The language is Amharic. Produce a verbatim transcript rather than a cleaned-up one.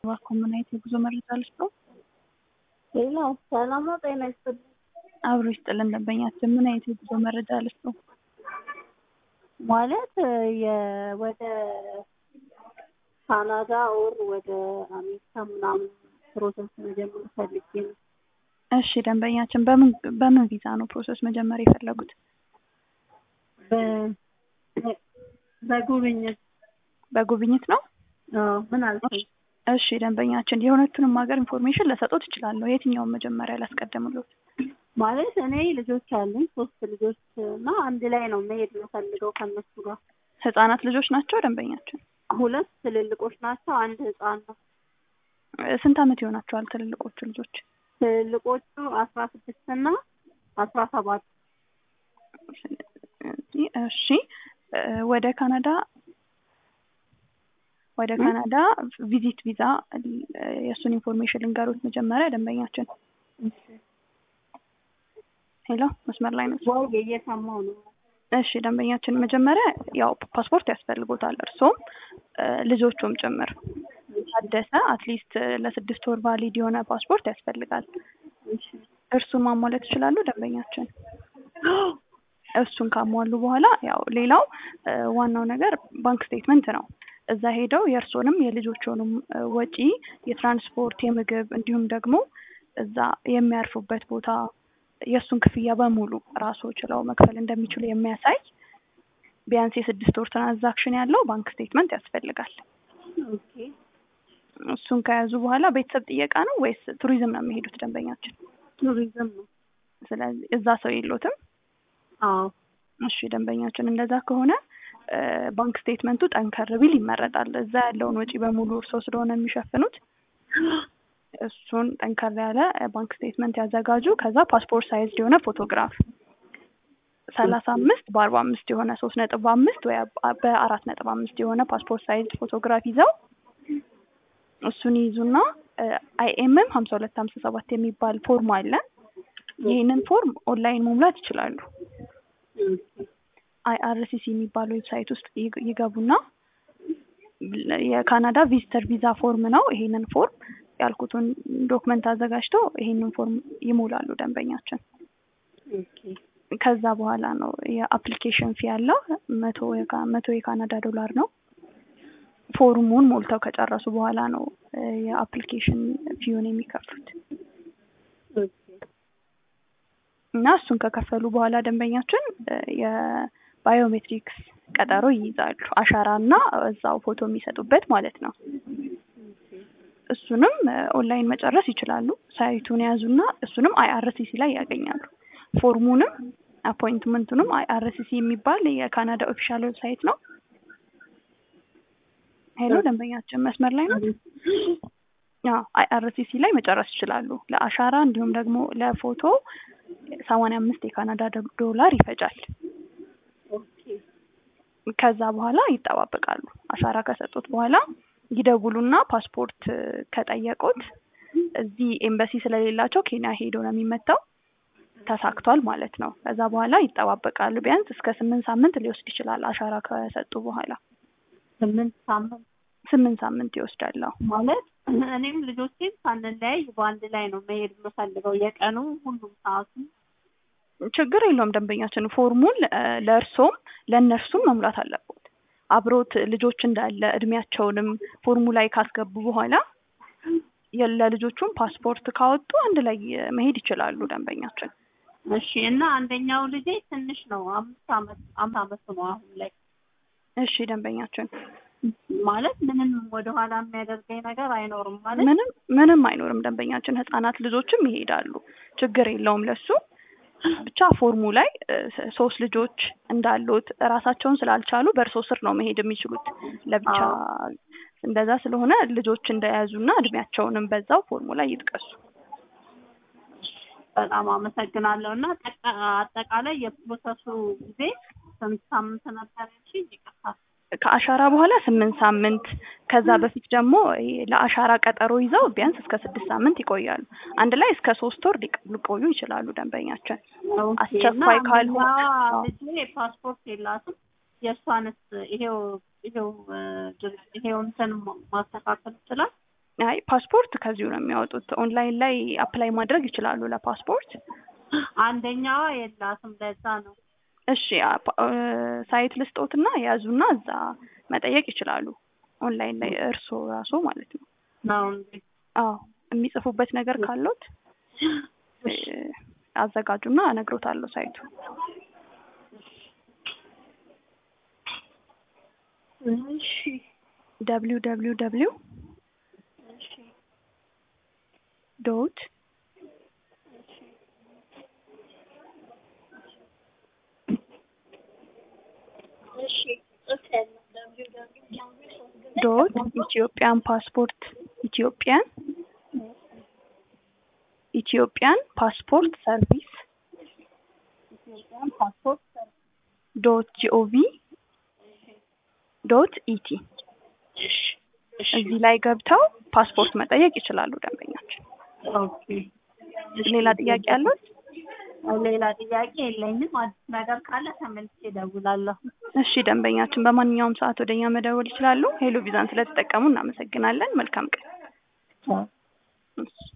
ዋኮመና የጉዞ መረጃ ልስጠው። ሌላ ሰላም ጤና ይስጥልኝ። አብሮ ይስጥልን ደንበኛችን ምን አይነት የጉዞ መረጃ ልስጠው? ማለት የወደ ካናዳ ኦር ወደ አሜሪካ ምናምን ፕሮሰስ መጀመር ፈልጌ ነው። እሺ ደንበኛችን በምን በምን ቪዛ ነው ፕሮሰስ መጀመር የፈለጉት? በ በጉብኝት በጉብኝት ነው? አዎ ምን አልከኝ? እሺ ደንበኛችን የሁለቱንም ሀገር ኢንፎርሜሽን ለሰጦት እችላለሁ። የትኛውን መጀመሪያ ላስቀድምልዎት? ማለት እኔ ልጆች አሉኝ ሶስት ልጆች እና አንድ ላይ ነው መሄድ የምፈልገው ከነሱ ጋር። ህፃናት ልጆች ናቸው ደንበኛችን? ሁለት ትልልቆች ናቸው፣ አንድ ህፃን ነው። ስንት አመት ይሆናቸዋል ትልልቆቹ ልጆች? ትልልቆቹ አስራ ስድስት እና አስራ ሰባት እሺ ወደ ካናዳ ወደ ካናዳ ቪዚት ቪዛ የሱን ኢንፎርሜሽን ልንገሩት መጀመሪያ ደንበኛችን። እሺ ሄሎ መስመር ላይ ነው? ወይ እየሰማሁ ነው። እሺ ደንበኛችን መጀመሪያ ያው ፓስፖርት ያስፈልጎታል እርሶም ልጆቹም ጭምር ታደሰ አትሊስት ለስድስት ወር ቫሊድ የሆነ ፓስፖርት ያስፈልጋል። እሺ እርሱን ማሟላት ይችላሉ ደንበኛችን? እሱን ካሟሉ በኋላ ያው ሌላው ዋናው ነገር ባንክ ስቴትመንት ነው። እዛ ሄደው የእርሶንም የልጆቹንም ወጪ የትራንስፖርት የምግብ እንዲሁም ደግሞ እዛ የሚያርፉበት ቦታ የሱን ክፍያ በሙሉ ራሱ ችለው መክፈል እንደሚችሉ የሚያሳይ ቢያንስ የስድስት ወር ትራንዛክሽን ያለው ባንክ ስቴትመንት ያስፈልጋል። ኦኬ እሱን ከያዙ በኋላ ቤተሰብ ጥየቃ ነው ወይስ ቱሪዝም ነው የሚሄዱት ደንበኛችን? ቱሪዝም ነው። ስለዚህ እዛ ሰው የለዎትም? አዎ እሺ ደንበኛችን እንደዛ ከሆነ ባንክ ስቴትመንቱ ጠንከር ቢል ይመረጣል። እዛ ያለውን ወጪ በሙሉ እርስዎ ስለሆነ የሚሸፍኑት እሱን ጠንከር ያለ ባንክ ስቴትመንት ያዘጋጁ። ከዛ ፓስፖርት ሳይዝ የሆነ ፎቶግራፍ ሰላሳ አምስት በአርባ አምስት የሆነ ሶስት ነጥብ አምስት ወይ በአራት ነጥብ አምስት የሆነ ፓስፖርት ሳይዝ ፎቶግራፍ ይዘው እሱን ይዙና አይኤምኤም ሀምሳ ሁለት ሀምሳ ሰባት የሚባል ፎርም አለ። ይሄንን ፎርም ኦንላይን መሙላት ይችላሉ። አይአርሲሲ የሚባል ዌብሳይት ውስጥ ይገቡና የካናዳ ቪዚተር ቪዛ ፎርም ነው። ይሄንን ፎርም ያልኩትን ዶክመንት አዘጋጅተው ይሄንን ፎርም ይሞላሉ ደንበኛችን። ኦኬ ከዛ በኋላ ነው የአፕሊኬሽን ፊ ያለው መቶ መቶ የካናዳ ዶላር ነው። ፎርሙን ሞልተው ከጨረሱ በኋላ ነው የአፕሊኬሽን ፊውን የሚከፍሉት። እና እሱን ከከፈሉ በኋላ ደንበኛችን የባዮሜትሪክስ ቀጠሮ ይይዛሉ። አሻራና እዛው ፎቶ የሚሰጡበት ማለት ነው። እሱንም ኦንላይን መጨረስ ይችላሉ። ሳይቱን ያዙና እሱንም አይአርሲሲ ላይ ያገኛሉ። ፎርሙንም አፖይንትመንቱንም አይአርሲሲ የሚባል የካናዳ ኦፊሻል ዌብሳይት ነው። ሄሎ ደንበኛችን መስመር ላይ ነው? አዎ አይአርሲሲ ላይ መጨረስ ይችላሉ። ለአሻራ እንዲሁም ደግሞ ለፎቶ ሰማንያ አምስት የካናዳ ዶላር ይፈጃል። ኦኬ ከዛ በኋላ ይጠባበቃሉ። አሻራ ከሰጡት በኋላ ይደውሉና ፓስፖርት ከጠየቁት እዚህ ኤምባሲ ስለሌላቸው ኬንያ ሄዶ ነው የሚመታው። ተሳክቷል ማለት ነው። ከዛ በኋላ ይጠባበቃሉ። ቢያንስ እስከ ስምንት ሳምንት ሊወስድ ይችላል አሻራ ከሰጡ በኋላ። ስምንት ሳምንት ስምንት ሳምንት ይወስዳል ማለት እኔም ልጆቼም ሳንለያይ በአንድ ላይ ነው መሄድ የምፈልገው። የቀኑ ሁሉም ሰዓቱ ችግር የለውም ደንበኛችን። ፎርሙን ለእርሶም ለእነርሱም መሙላት አለበት። አብሮት ልጆች እንዳለ እድሜያቸውንም ፎርሙ ላይ ካስገቡ በኋላ ለልጆቹም ፓስፖርት ካወጡ አንድ ላይ መሄድ ይችላሉ ደንበኛችን። እሺ እና አንደኛው ልጄ ትንሽ ነው፣ አምስት አመት አምስት አመት ነው አሁን ላይ። እሺ ደንበኛችን ማለት ምንም ወደ ኋላ የሚያደርገኝ ነገር አይኖርም ማለት? ምንም ምንም አይኖርም ደንበኛችን። ህፃናት ልጆችም ይሄዳሉ፣ ችግር የለውም ለሱ። ብቻ ፎርሙ ላይ ሶስት ልጆች እንዳሉት ራሳቸውን ስላልቻሉ በእርሶ ስር ነው መሄድ የሚችሉት ለብቻ። እንደዛ ስለሆነ ልጆች እንደያዙና እድሜያቸውንም በዛው ፎርሙ ላይ ይጥቀሱ። በጣም አመሰግናለሁ። እና አጠቃላይ የፕሮሰሱ ጊዜ ስንት ሳምንት ነበር? እሺ ይቀርታል። ከአሻራ በኋላ ስምንት ሳምንት፣ ከዛ በፊት ደግሞ ለአሻራ ቀጠሮ ይዘው ቢያንስ እስከ ስድስት ሳምንት ይቆያሉ። አንድ ላይ እስከ ሶስት ወር ሊቆዩ ይችላሉ ደንበኛችን። አስቸኳይ ካልሆነ ልጄ ፓስፖርት የላትም። የእሷንስ ይሄው ይሄው ይሄው እንትን ማስተካከል ይችላል? አይ ፓስፖርት ከዚሁ ነው የሚያወጡት። ኦንላይን ላይ አፕላይ ማድረግ ይችላሉ ለፓስፖርት። አንደኛዋ የላትም ለዛ ነው። እሺ ሳይት ልስጦትና ያዙና እዛ መጠየቅ ይችላሉ። ኦንላይን ላይ እርሶ ራሱ ማለት ነው። ነው እንዴ? አዎ የሚጽፉበት ነገር ካሉት አዘጋጁና እነግሮታለሁ ሳይቱ። እሺ ደብሊው ደብሊው ደብሊው እሺ ዶት እሺ ጽፈን ዶት ኢትዮጵያን ፓስፖርት ኢትዮጵያን ኢትዮጵያን ፓስፖርት ሰርቪስ ኢትዮጵያን ፓስፖርት ዶት ጂኦቪ ዶት ኢቲ እዚህ ላይ ገብተው ፓስፖርት መጠየቅ ይችላሉ ደንበኛችን። ኦኬ ሌላ ጥያቄ አለው? ሌላ ጥያቄ የለኝም። አዲስ ነገር ካለ ተመልሼ እደውላለሁ። እሺ ደንበኛችን በማንኛውም ሰዓት ወደኛ መደወል ይችላሉ። ሄሎ ቪዛን ስለተጠቀሙ እናመሰግናለን። መልካም ቀን።